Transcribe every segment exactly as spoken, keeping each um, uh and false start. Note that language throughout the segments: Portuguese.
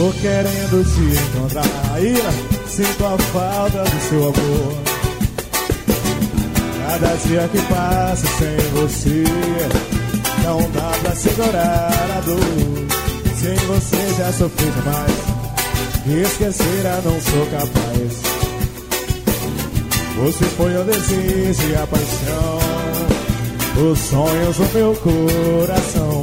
Tô querendo te encontrar, ira, sinto a falta do seu amor. Cada dia que passa sem você, não dá pra segurar a dor. Sem você já sofri demais, esquecer a não sou capaz. Você foi o desejo e a paixão, os sonhos do meu coração.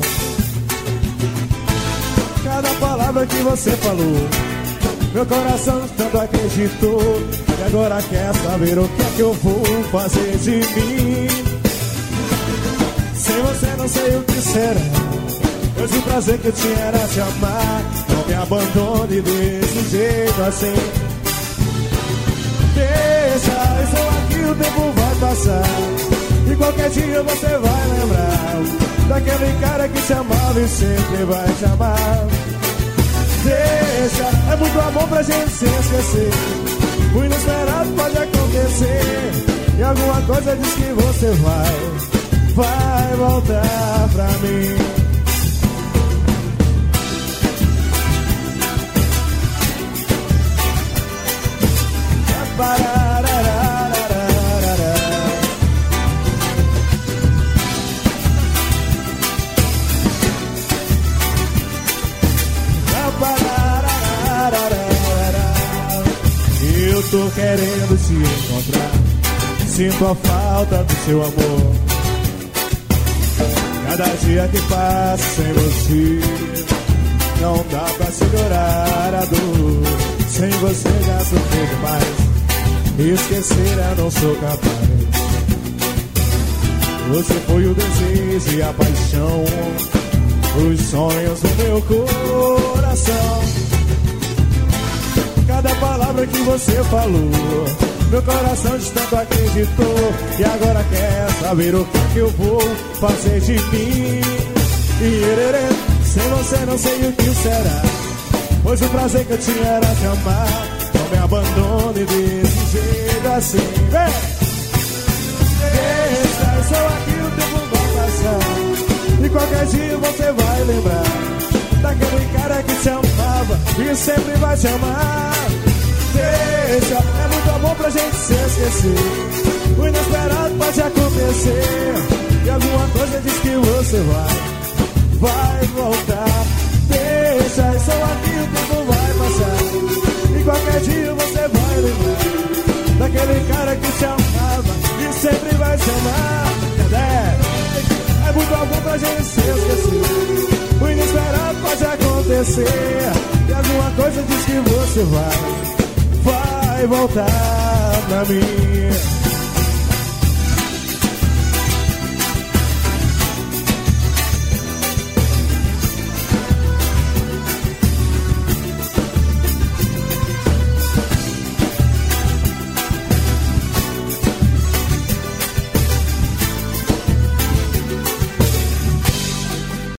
Cada palavra que você falou, meu coração tanto acreditou. E agora quer saber o que é que eu vou fazer de mim. Sem você não sei o que será, pois o prazer que eu tinha era te amar. Não me abandone desse jeito assim. Deixa, estou aqui, o tempo vai passar, e qualquer dia você vai lembrar daquele cara que te amava e sempre vai te amar. Deixa, é muito amor pra gente se esquecer. O inesperado pode acontecer, e alguma coisa diz que você vai, vai voltar pra mim. Eu tô querendo te encontrar, sinto a falta do seu amor. Cada dia que passa sem você, não dá pra segurar a dor. Sem você já sofri demais, esquecer eu não sou capaz. Você foi o desejo e a paixão, os sonhos do meu coração. Cada palavra que você falou, meu coração de tanto acreditou. E agora quer saber o que, que eu vou fazer de mim. Irerê, sem você não sei o que será, pois o prazer que eu tinha era te amar. Não me abandone desse jeito assim. Vem! Deixa, eu sou aqui, o tempo vai passar, e qualquer dia você vai lembrar daquele cara que te amava e sempre vai te amar. Deixa, é muito amor pra gente se esquecer. O inesperado pode acontecer, e alguma coisa diz que você vai, vai voltar. Deixa, eu sou aqui, o tempo vai passar, e qualquer dia você vai lembrar daquele cara que te amava e sempre vai te amar. É, é muito amor pra gente se esquecer. O inesperado pode acontecer, e alguma coisa diz que você vai, vai voltar pra mim.